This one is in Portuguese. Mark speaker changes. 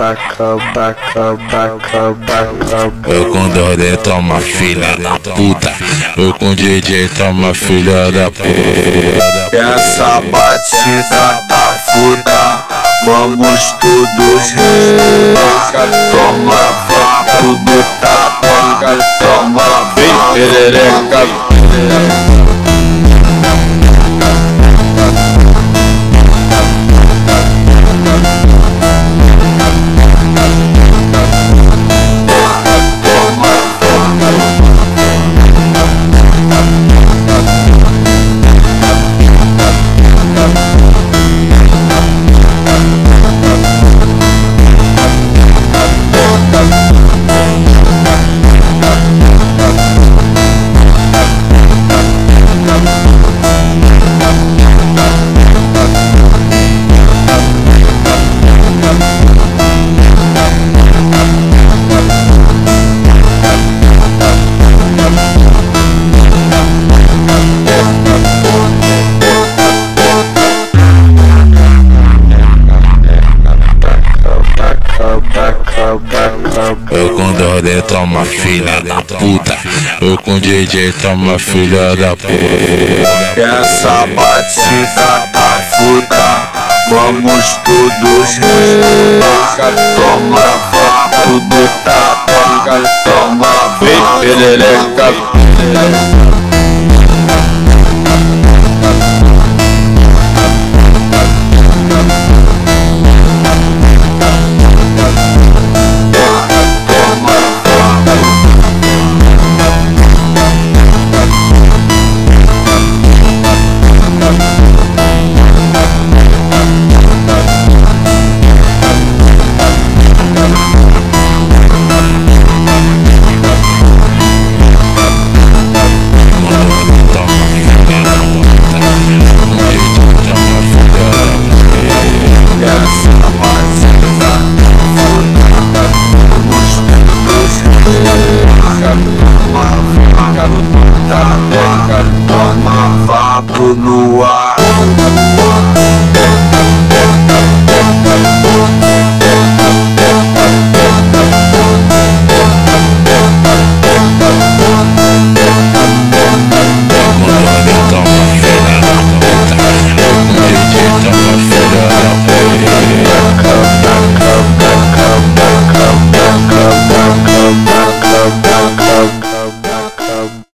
Speaker 1: Eu com Dordê toma filha da puta. Eu com DJ toma filha da puta.
Speaker 2: Essa batida tá foda, vamos todos relar. Toma vapo do tapa, toma bem perereca.
Speaker 1: Eu com Dordê toma filha da puta. Eu com DJ toma filha da puta.
Speaker 2: Essa batida tá foda, vamos todos relar. Toma vapo do tapa, toma bem perereca. Toma vapo no ar.